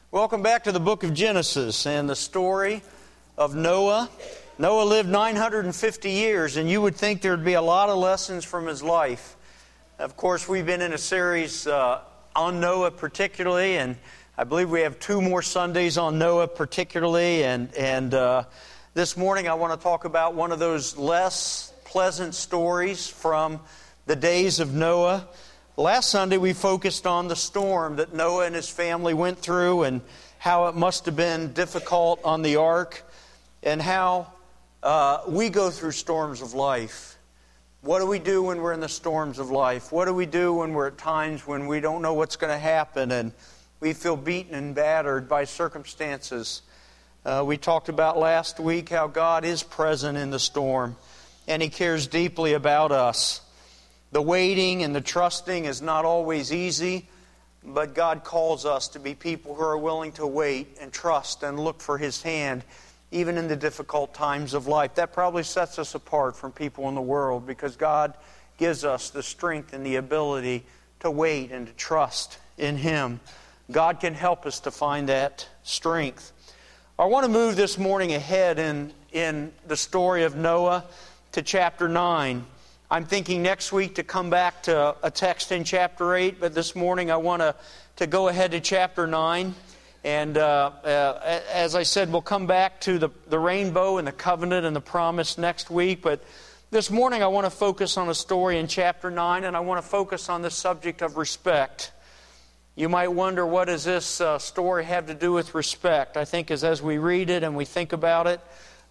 Welcome back to the book of Genesis and the story of Noah. Noah lived 950 years, and you would think there would be a lot of lessons from his life. Of course, we've been in a series on Noah particularly, and I believe we have 2 more Sundays on Noah particularly, and this morning I want to talk about one of those less pleasant stories from the days of Noah. Last Sunday we focused on the storm that Noah and his family went through and how it must have been difficult on the ark and how we go through storms of life. What do we do when we're in the storms of life? What do we do when we're at times when we don't know what's going to happen and we feel beaten and battered by circumstances? We talked about last week how God is present in the storm and He cares deeply about us. The waiting and the trusting is not always easy, but God calls us to be people who are willing to wait and trust and look for His hand, even in the difficult times of life. That probably sets us apart from people in the world because God gives us the strength and the ability to wait and to trust in Him. God can help us to find that strength. I want to move this morning ahead in the story of Noah to chapter 9. I'm thinking next week to come back to a text in chapter 8, but this morning I want to go ahead to chapter 9. And as I said, we'll come back to the rainbow and the covenant and the promise next week. But this morning I want to focus on a story in chapter 9, and I want to focus on the subject of respect. You might wonder, what does this story have to do with respect? I think as we read it and we think about it,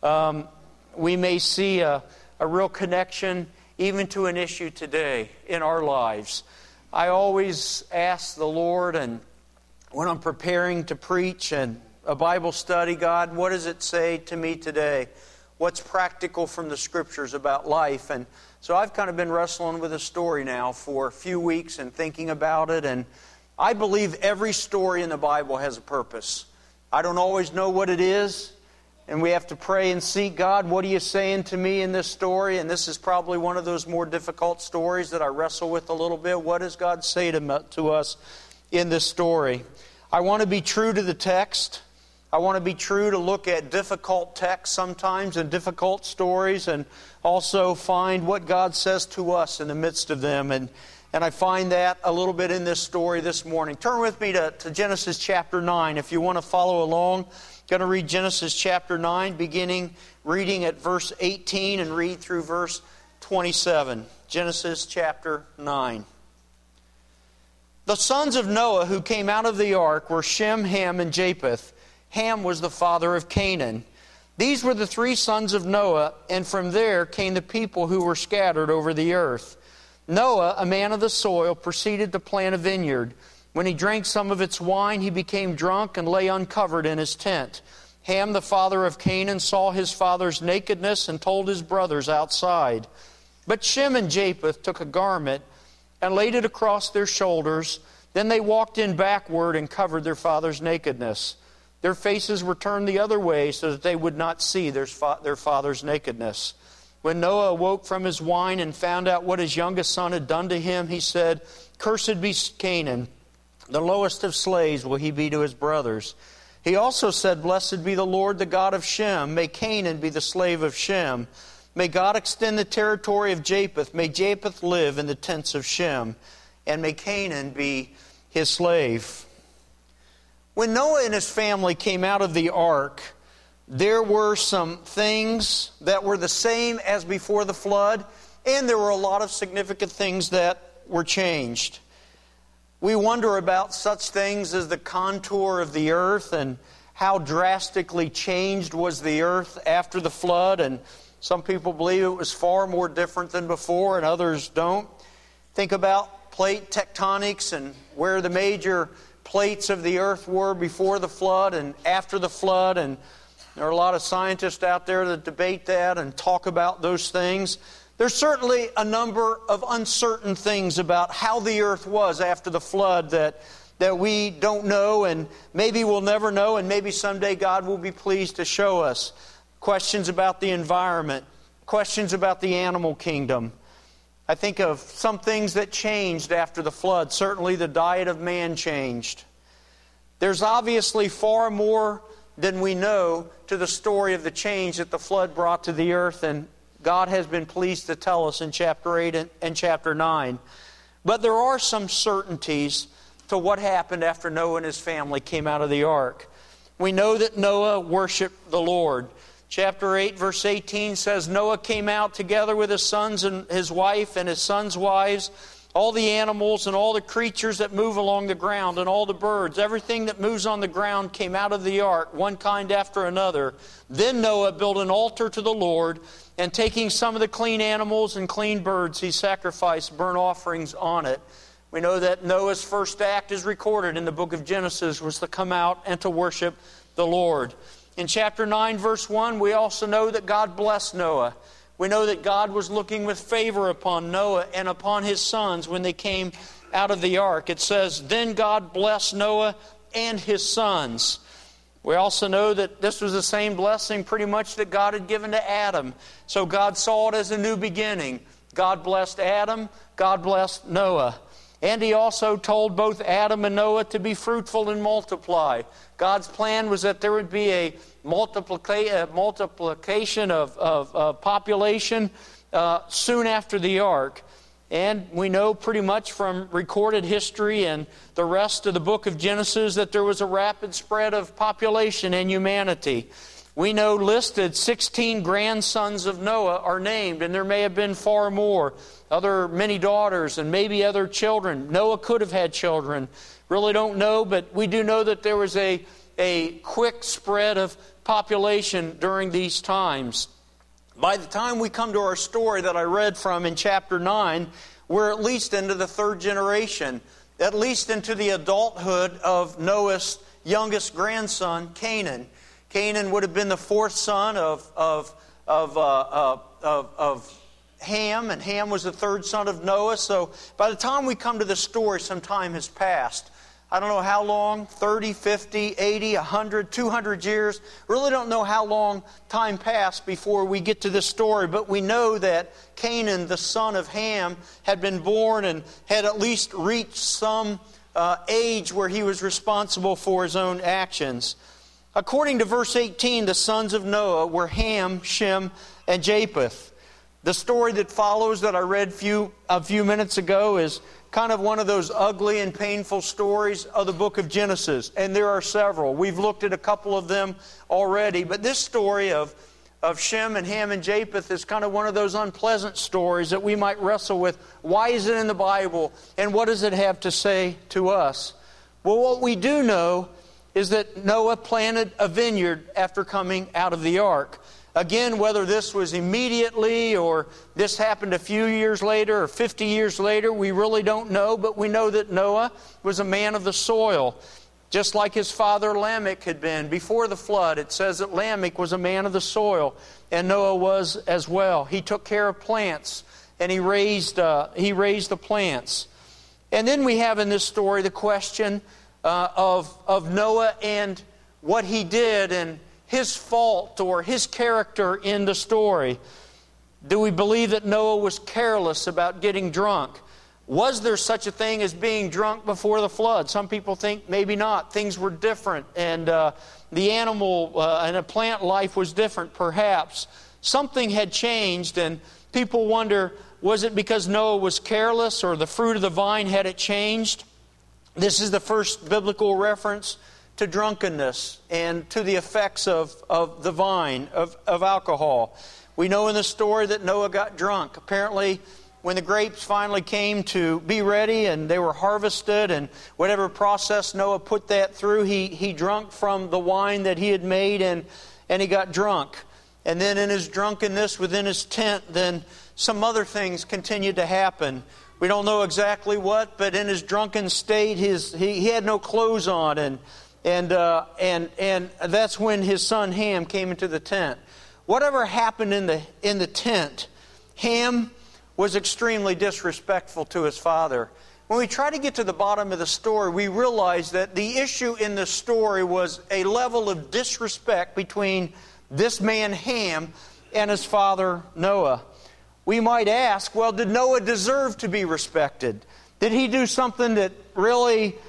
we may see a real connection even to an issue today in our lives. I always ask the Lord, and when I'm preparing to preach and a Bible study, God, what does it say to me today? What's practical from the Scriptures about life? And so I've kind of been wrestling with a story now for a few weeks and thinking about it, and I believe every story in the Bible has a purpose. I don't always know what it is, and we have to pray and seek God. What are you saying to me in this story? And this is probably one of those more difficult stories that I wrestle with a little bit. What does God say to us in this story? I want to be true to the text. I want to be true to look at difficult texts sometimes and difficult stories, and also find what God says to us in the midst of them. And I find that a little bit in this story this morning. Turn with me to Genesis chapter 9 if you want to follow along. I'm going to read Genesis chapter 9, beginning reading at verse 18 and read through verse 27. Genesis chapter 9. The sons of Noah who came out of the ark were Shem, Ham, and Japheth. Ham was the father of Canaan. These were the 3 sons of Noah, and from there came the people who were scattered over the earth. Noah, a man of the soil, proceeded to plant a vineyard. When he drank some of its wine, he became drunk and lay uncovered in his tent. Ham, the father of Canaan, saw his father's nakedness and told his brothers outside. But Shem and Japheth took a garment and laid it across their shoulders. Then they walked in backward and covered their father's nakedness. Their faces were turned the other way so that they would not see their father's nakedness. When Noah awoke from his wine and found out what his youngest son had done to him, he said, "Cursed be Canaan. The lowest of slaves will he be to his brothers." He also said, "Blessed be the Lord, the God of Shem. May Canaan be the slave of Shem. May God extend the territory of Japheth. May Japheth live in the tents of Shem. And may Canaan be his slave." When Noah and his family came out of the ark, there were some things that were the same as before the flood, and there were a lot of significant things that were changed. We wonder about such things as the contour of the earth and how drastically changed was the earth after the flood. And some people believe it was far more different than before, and others don't. Think about plate tectonics and where the major plates of the earth were before the flood and after the flood. And there are a lot of scientists out there that debate that and talk about those things. There's certainly a number of uncertain things about how the earth was after the flood that we don't know, and maybe we'll never know, and maybe someday God will be pleased to show us. Questions about the environment, questions about the animal kingdom. I think of some things that changed after the flood. Certainly the diet of man changed. There's obviously far more than we know to the story of the change that the flood brought to the earth, and God has been pleased to tell us in chapter 8 and chapter 9. But there are some certainties to what happened after Noah and his family came out of the ark. We know that Noah worshiped the Lord. Chapter 8, verse 18 says, Noah came out together with his sons and his wife and his sons' wives, all the animals and all the creatures that move along the ground and all the birds. Everything that moves on the ground came out of the ark, one kind after another. Then Noah built an altar to the Lord, and taking some of the clean animals and clean birds, he sacrificed burnt offerings on it. We know that Noah's first act is recorded in the book of Genesis, was to come out and to worship the Lord. In chapter 9, verse 1, we also know that God blessed Noah. We know that God was looking with favor upon Noah and upon his sons when they came out of the ark. It says, then God blessed Noah and his sons. We also know that this was the same blessing pretty much that God had given to Adam. So God saw it as a new beginning. God blessed Adam, God blessed Noah. And He also told both Adam and Noah to be fruitful and multiply. God's plan was that there would be a multiplication of population soon after the ark. And we know pretty much from recorded history and the rest of the book of Genesis that there was a rapid spread of population in humanity. We know listed 16 grandsons of Noah are named, and there may have been far more. Many daughters and maybe other children. Noah could have had children. Really don't know, but we do know that there was a quick spread of population during these times. By the time we come to our story that I read from in chapter 9, we're at least into the third generation, at least into the adulthood of Noah's youngest grandson, Canaan. Canaan would have been the fourth son of Ham, and Ham was the third son of Noah. So by the time we come to the story, some time has passed. I don't know how long, 30, 50, 80, 100, 200 years. Really don't know how long time passed before we get to this story. But we know that Canaan, the son of Ham, had been born and had at least reached some age where he was responsible for his own actions. According to verse 18, the sons of Noah were Ham, Shem, and Japheth. The story that follows that I read a few minutes ago is kind of one of those ugly and painful stories of the book of Genesis. And there are several. We've looked at a couple of them already. But this story of Shem and Ham and Japheth is kind of one of those unpleasant stories that we might wrestle with. Why is it in the Bible? And what does it have to say to us? Well, what we do know is that Noah planted a vineyard after coming out of the ark. Again, whether this was immediately or this happened a few years later or 50 years later, we really don't know. But we know that Noah was a man of the soil, just like his father Lamech had been. Before the flood, it says that Lamech was a man of the soil, and Noah was as well. He took care of plants, and he raised the plants. And then we have in this story the question of Noah and what he did and his fault or his character in the story. Do we believe that Noah was careless about getting drunk? Was there such a thing as being drunk before the flood? Some people think maybe not. Things were different, and the animal and the plant life was different perhaps. Something had changed, and people wonder, was it because Noah was careless or the fruit of the vine had it changed? This is the first biblical reference to drunkenness and to the effects of the vine, of alcohol. We know in the story that Noah got drunk. Apparently, when the grapes finally came to be ready and they were harvested and whatever process Noah put that through, he drank from the wine that he had made and he got drunk. And then in his drunkenness within his tent, then some other things continued to happen. We don't know exactly what, but in his drunken state, he had no clothes on, and that's when his son Ham came into the tent. Whatever happened in the tent, Ham was extremely disrespectful to his father. When we try to get to the bottom of the story, we realize that the issue in the story was a level of disrespect between this man Ham and his father Noah. We might ask, well, did Noah deserve to be respected? Did he do something that really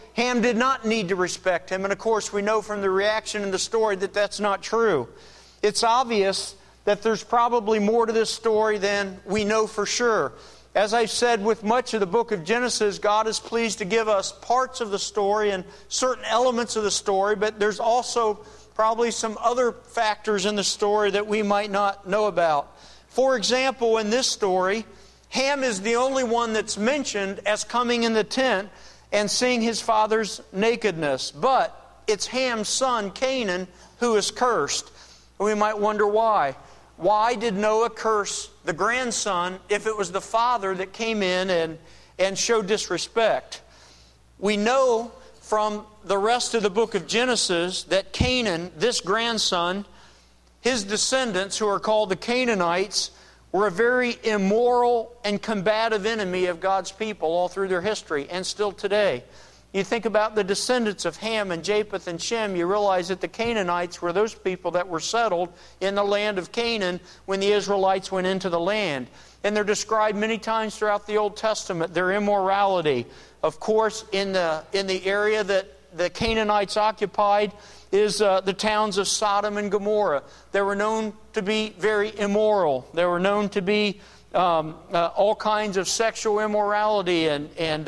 Ham did not need to respect him. And of course, we know from the reaction in the story that that's not true. It's obvious that there's probably more to this story than we know for sure. As I've said with much of the book of Genesis, God is pleased to give us parts of the story and certain elements of the story, but there's also probably some other factors in the story that we might not know about. For example, in this story, Ham is the only one that's mentioned as coming in the tent and seeing his father's nakedness. But it's Ham's son, Canaan, who is cursed. We might wonder why. Why did Noah curse the grandson if it was the father that came in and showed disrespect? We know from the rest of the book of Genesis that Canaan, this grandson, his descendants, who are called the Canaanites, were a very immoral and combative enemy of God's people all through their history and still today. You think about the descendants of Ham and Japheth and Shem, you realize that the Canaanites were those people that were settled in the land of Canaan when the Israelites went into the land. And they're described many times throughout the Old Testament, their immorality. Of course, in the area that the Canaanites occupied is the towns of Sodom and Gomorrah. They were known to be very immoral. They were known to be all kinds of sexual immorality and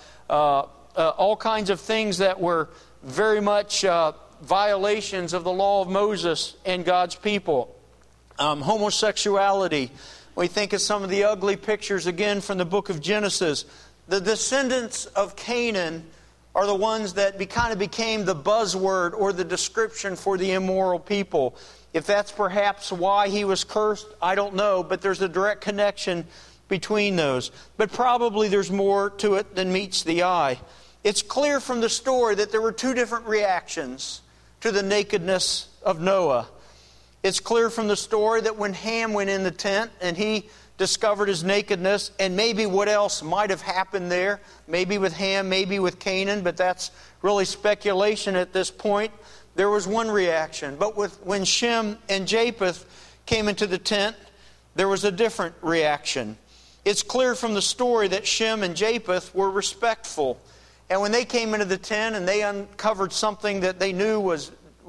all kinds of things that were very much violations of the law of Moses and God's people. Homosexuality. We think of some of the ugly pictures again from the book of Genesis. The descendants of Canaan are the ones that kind of became the buzzword or the description for the immoral people. If that's perhaps why he was cursed, I don't know, but there's a direct connection between those. But probably there's more to it than meets the eye. It's clear from the story that there were two different reactions to the nakedness of Noah. It's clear from the story that when Ham went in the tent and he discovered his nakedness, and maybe what else might have happened there, maybe with Ham, maybe with Canaan, but that's really speculation at this point. There was one reaction. But when Shem and Japheth came into the tent, there was a different reaction. It's clear from the story that Shem and Japheth were respectful. And when they came into the tent and they uncovered something that they knew was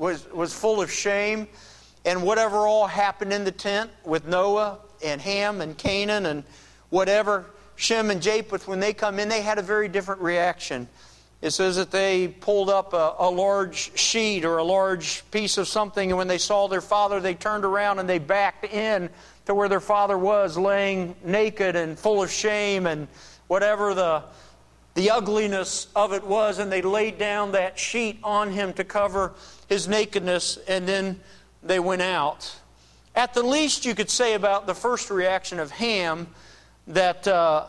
full of shame, and whatever all happened in the tent with Noah and Ham and Canaan and whatever, Shem and Japheth, when they come in, they had a very different reaction. It says that they pulled up a large sheet or a large piece of something, and when they saw their father, they turned around and they backed in to where their father was, laying naked and full of shame and whatever the ugliness of it was, and they laid down that sheet on him to cover his nakedness, and then they went out. At the least, you could say about the first reaction of Ham that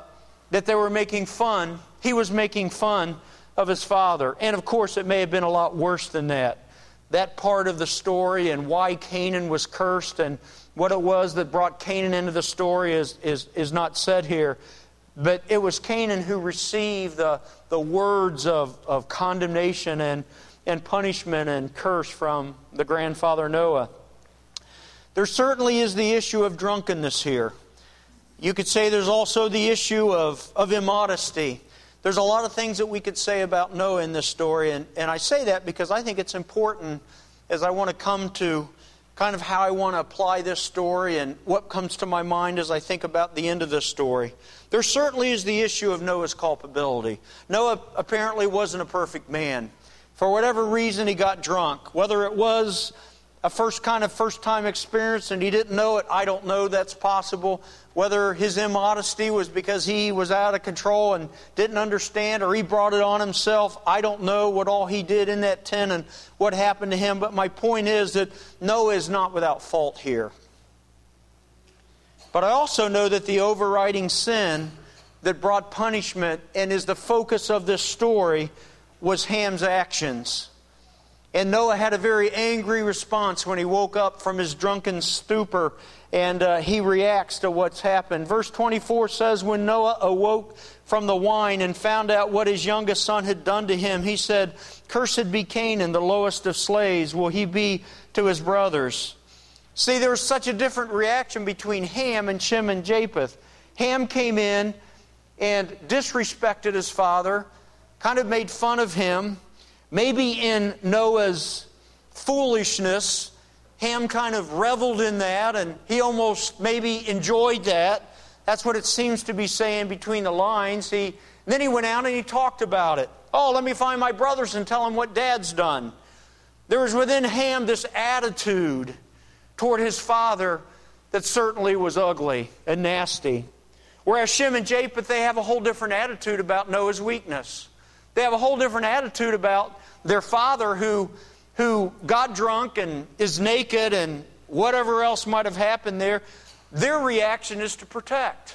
they were making fun. He was making fun of his father. And of course, it may have been a lot worse than that. That part of the story and why Canaan was cursed and what it was that brought Canaan into the story is not said here. But it was Canaan who received the words of condemnation and punishment and curse from the grandfather Noah. There certainly is the issue of drunkenness here. You could say there's also the issue of immodesty. There's a lot of things that we could say about Noah in this story, and I say that because I think it's important as I want to come to kind of how I want to apply this story and what comes to my mind as I think about the end of this story. There certainly is the issue of Noah's culpability. Noah apparently wasn't a perfect man. For whatever reason, he got drunk. Whether it was a first-time experience and he didn't know it, I don't know. That's possible. Whether his immodesty was because he was out of control and didn't understand, or he brought it on himself, I don't know what all he did in that tent and what happened to him. But my point is that Noah is not without fault here. But I also know that the overriding sin that brought punishment and is the focus of this story was Ham's actions. And Noah had a very angry response when he woke up from his drunken stupor, and he reacts to what's happened. Verse 24 says, when Noah awoke from the wine and found out what his youngest son had done to him, he said, "Cursed be Canaan, the lowest of slaves, will he be to his brothers." See, there was such a different reaction between Ham and Shem and Japheth. Ham came in and disrespected his father, kind of made fun of him. Maybe in Noah's foolishness, Ham kind of reveled in that, and he almost maybe enjoyed that. That's what it seems to be saying between the lines. Then he went out and he talked about it. Oh, let me find my brothers and tell them what Dad's done. There was within Ham this attitude toward his father that certainly was ugly and nasty. Whereas Shem and Japheth, they have a whole different attitude about Noah's weakness. They have a whole different attitude about their father who got drunk and is naked and whatever else might have happened there. Their reaction is to protect.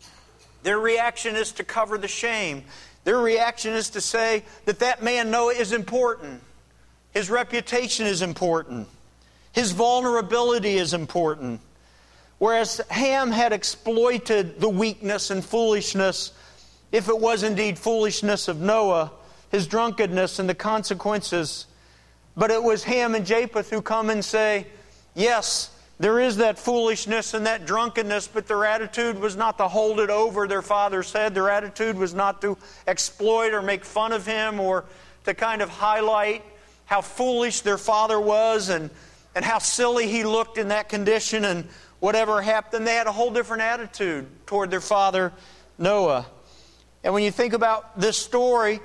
Their reaction is to cover the shame. Their reaction is to say that man Noah is important. His reputation is important. His vulnerability is important. Whereas Ham had exploited the weakness and foolishness, if it was indeed foolishness of Noah, his drunkenness and the consequences. But it was Ham and Japheth who come and say, yes, there is that foolishness and that drunkenness, but their attitude was not to hold it over their father's head. Their attitude was not to exploit or make fun of him or to kind of highlight how foolish their father was and how silly he looked in that condition and whatever happened. They had a whole different attitude toward their father Noah. And when you think about this story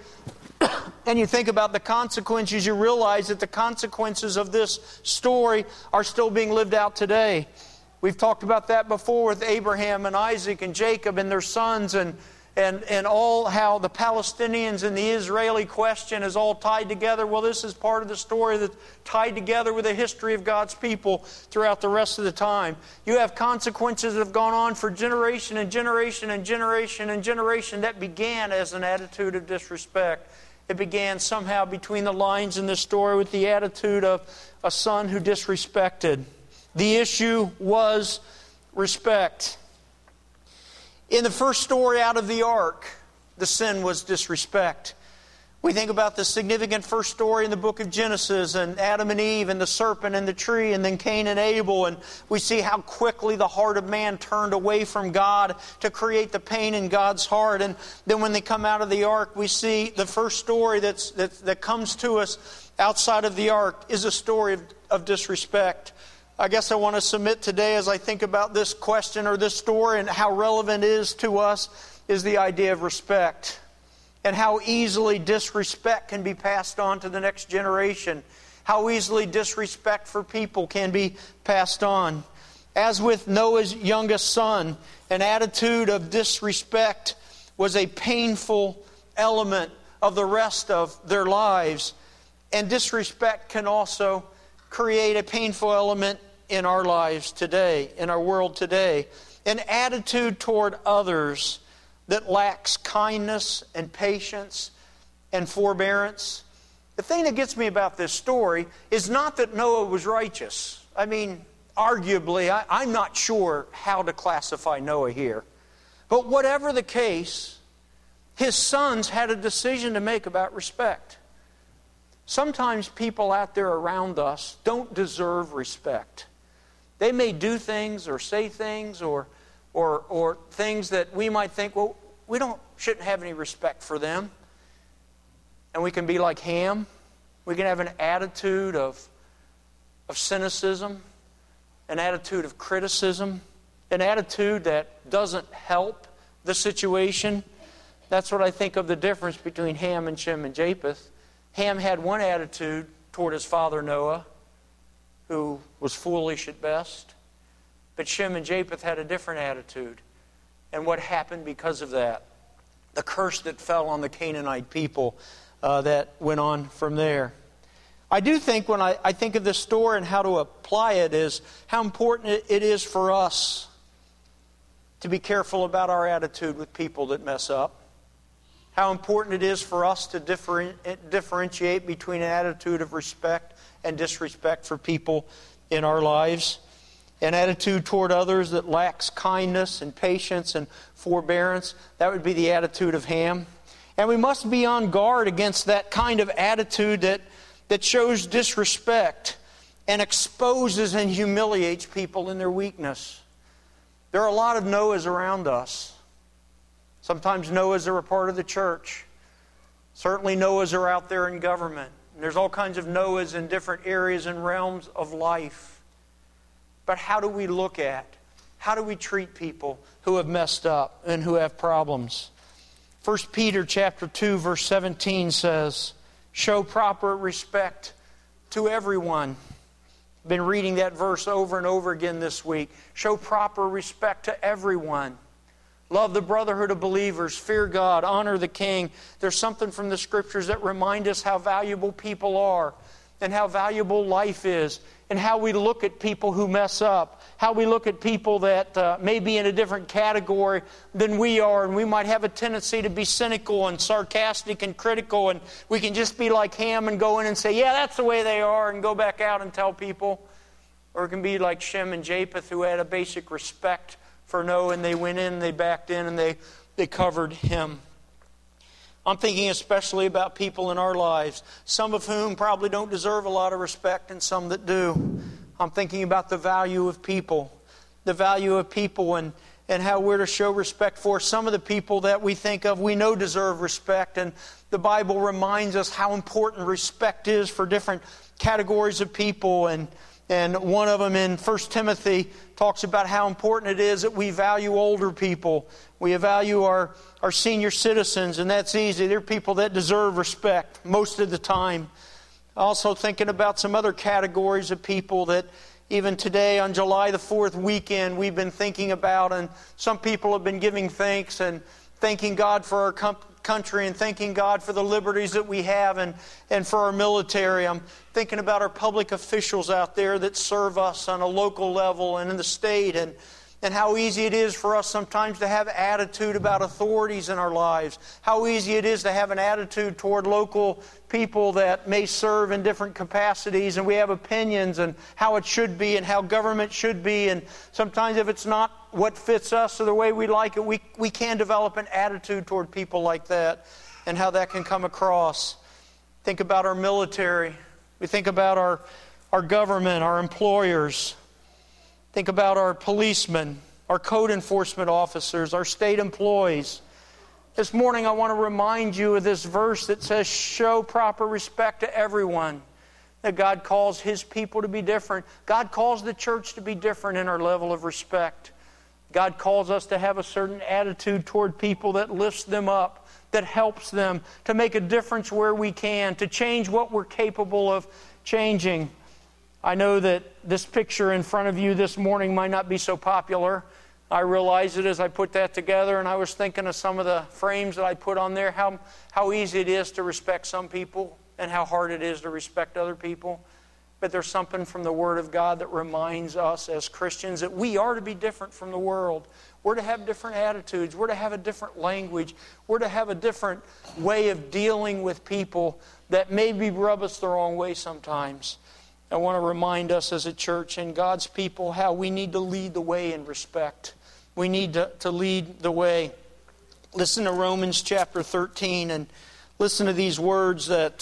and you think about the consequences, you realize that the consequences of this story are still being lived out today. We've talked about that before with Abraham and Isaac and Jacob and their sons and all how the Palestinians and the Israeli question is all tied together. Well, this is part of the story that's tied together with the history of God's people throughout the rest of the time. You have consequences that have gone on for generation and generation and generation and generation that began as an attitude of disrespect. It began somehow between the lines in this story with the attitude of a son who disrespected. The issue was respect. In the first story out of the ark, the sin was disrespect. We think about the significant first story in the book of Genesis and Adam and Eve and the serpent and the tree and then Cain and Abel, and we see how quickly the heart of man turned away from God to create the pain in God's heart. And then when they come out of the ark, we see the first story that comes to us outside of the ark is a story of disrespect. I guess I want to submit today as I think about this question or this story and how relevant it is to us is the idea of respect and how easily disrespect can be passed on to the next generation, how easily disrespect for people can be passed on. As with Noah's youngest son, an attitude of disrespect was a painful element of the rest of their lives, and disrespect can also create a painful element in our lives today, in our world today. An attitude toward others that lacks kindness and patience and forbearance. The thing that gets me about this story is not that Noah was righteous. I mean, arguably, I'm not sure how to classify Noah here. But whatever the case, his sons had a decision to make about respect. Sometimes people out there around us don't deserve respect. They may do things or say things or things that we might think, well, we shouldn't have any respect for them. And we can be like Ham. We can have an attitude of cynicism, an attitude of criticism, an attitude that doesn't help the situation. That's what I think of the difference between Ham and Shem and Japheth. Ham had one attitude toward his father Noah, who was foolish at best. But Shem and Japheth had a different attitude. And what happened because of that? The curse that fell on the Canaanite people that went on from there. I do think when I think of this story and how to apply it is how important it is for us to be careful about our attitude with people that mess up. How important it is for us to differentiate between an attitude of respect and disrespect for people in our lives. An attitude toward others that lacks kindness and patience and forbearance. That would be the attitude of Ham. And we must be on guard against that kind of attitude that shows disrespect and exposes and humiliates people in their weakness. There are a lot of Noahs around us. Sometimes Noahs are a part of the church. Certainly Noahs are out there in government. And there's all kinds of Noahs in different areas and realms of life. But how do we look at, how do we treat people who have messed up and who have problems? 1 Peter chapter 2, verse 17 says, show proper respect to everyone. I've been reading that verse over and over again this week. Show proper respect to everyone. Love the brotherhood of believers. Fear God. Honor the King. There's something from the Scriptures that remind us how valuable people are and how valuable life is and how we look at people who mess up, how we look at people that may be in a different category than we are, and we might have a tendency to be cynical and sarcastic and critical, and we can just be like Ham and go in and say, yeah, that's the way they are, and go back out and tell people. Or it can be like Shem and Japheth, who had a basic respect for Noah, and they went in, and they backed in, and they covered him. I'm thinking especially about people in our lives, some of whom probably don't deserve a lot of respect and some that do. I'm thinking about the value of people and how we're to show respect for some of the people that we think of, we know deserve respect. And the Bible reminds us how important respect is for different categories of people. And one of them in 1 Timothy talks about how important it is that we value older people. We value our senior citizens, and that's easy. They're people that deserve respect most of the time. Also thinking about some other categories of people that even today on July the 4th weekend we've been thinking about, and some people have been giving thanks and thanking God for our country and thanking God for the liberties that we have and for our military. I'm thinking about our public officials out there that serve us on a local level and in the state, and how easy it is for us sometimes to have attitude about authorities in our lives. How easy it is to have an attitude toward local people that may serve in different capacities, and we have opinions and how it should be and how government should be. And sometimes if it's not what fits us or the way we like it, we can develop an attitude toward people like that and how that can come across. Think about our military. We think about our government, our employers. Think about our policemen, our code enforcement officers, our state employees. This morning I want to remind you of this verse that says, show proper respect to everyone. That God calls His people to be different. God calls the church to be different in our level of respect. God calls us to have a certain attitude toward people that lifts them up, that helps them, to make a difference where we can, to change what we're capable of changing. I know that this picture in front of you this morning might not be so popular. I realized it as I put that together, and I was thinking of some of the frames that I put on there, how easy it is to respect some people and how hard it is to respect other people. But there's something from the Word of God that reminds us as Christians that we are to be different from the world. We're to have different attitudes. We're to have a different language. We're to have a different way of dealing with people that maybe rub us the wrong way sometimes. I want to remind us as a church and God's people how we need to lead the way in respect. We need to lead the way. Listen to Romans chapter 13 and listen to these words that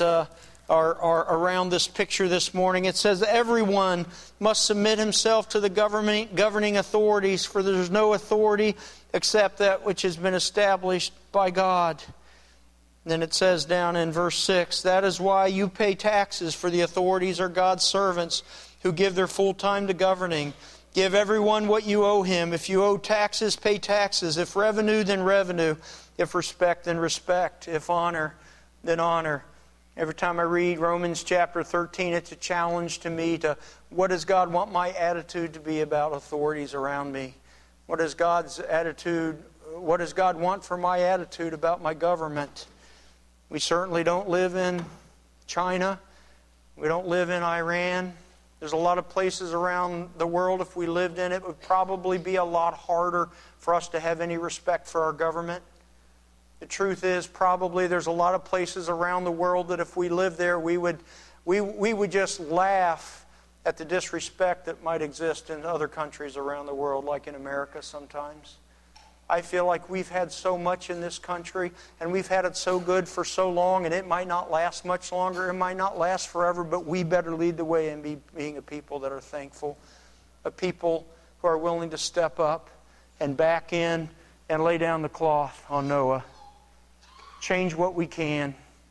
are around this picture this morning. It says, everyone must submit himself to the governing authorities, for there is no authority except that which has been established by God. Then it says down in verse 6, that is why you pay taxes, for the authorities are God's servants who give their full time to governing. Give everyone what you owe him. If you owe taxes, pay taxes. If revenue, then revenue. If respect, then respect. If honor, then honor. Every time I read Romans chapter 13, it's a challenge to me to what does God want my attitude to be about authorities around me? What is God's attitude? What does God want for my attitude about my government? We certainly don't live in China. We don't live in Iran. There's a lot of places around the world, if we lived in it, it would probably be a lot harder for us to have any respect for our government. The truth is, probably there's a lot of places around the world that if we lived there, we would just laugh at the disrespect that might exist in other countries around the world, like in America sometimes. I feel like we've had so much in this country, and we've had it so good for so long, and it might not last much longer, it might not last forever, but we better lead the way in being a people that are thankful, a people who are willing to step up and back in and lay down the cloth on Noah. Change what we can.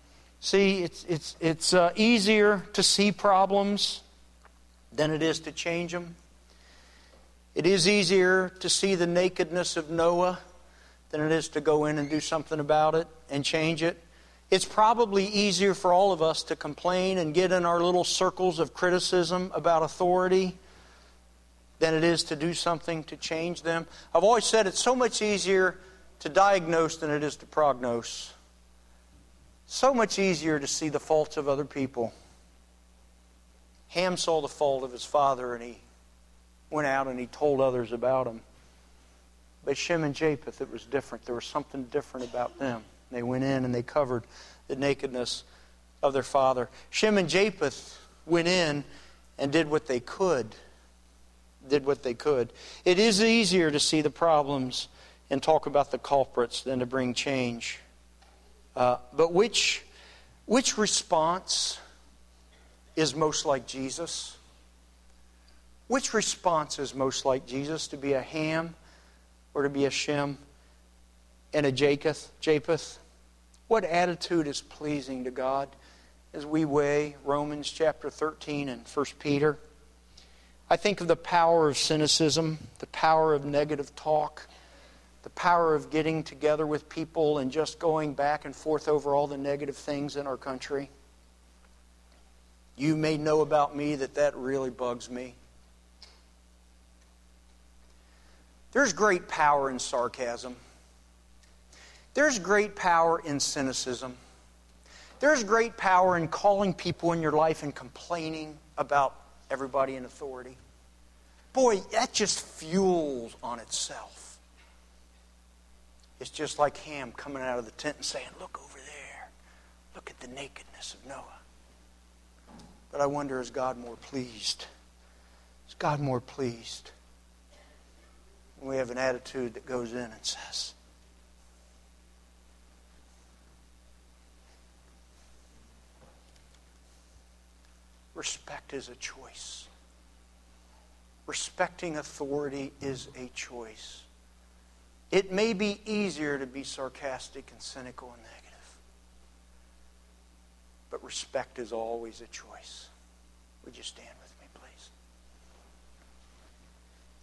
See, it's easier to see problems than it is to change them. It is easier to see the nakedness of Noah than it is to go in and do something about it and change it. It's probably easier for all of us to complain and get in our little circles of criticism about authority than it is to do something to change them. I've always said it's so much easier to diagnose than it is to prognose. So much easier to see the faults of other people. Ham saw the fault of his father and he went out and he told others about him. But Shem and Japheth, it was different. There was something different about them. They went in and they covered the nakedness of their father. Shem and Japheth went in and did what they could. Did what they could. It is easier to see the problems and talk about the culprits than to bring change. But which response is most like Jesus? Which response is most like Jesus? To be a Ham or to be a Shem and a Japheth? What attitude is pleasing to God as we weigh Romans chapter 13 and 1 Peter? I think of the power of cynicism, the power of negative talk, the power of getting together with people and just going back and forth over all the negative things in our country. You may know about me that really bugs me. There's great power in sarcasm. There's great power in cynicism. There's great power in calling people in your life and complaining about everybody in authority. Boy, that just fuels on itself. It's just like Ham coming out of the tent and saying, look over there. Look at the nakedness of Noah. But I wonder, is God more pleased? Is God more pleased when we have an attitude that goes in and says, respect is a choice. Respecting authority is a choice. It may be easier to be sarcastic and cynical and negative, but respect is always a choice. Would you stand with me?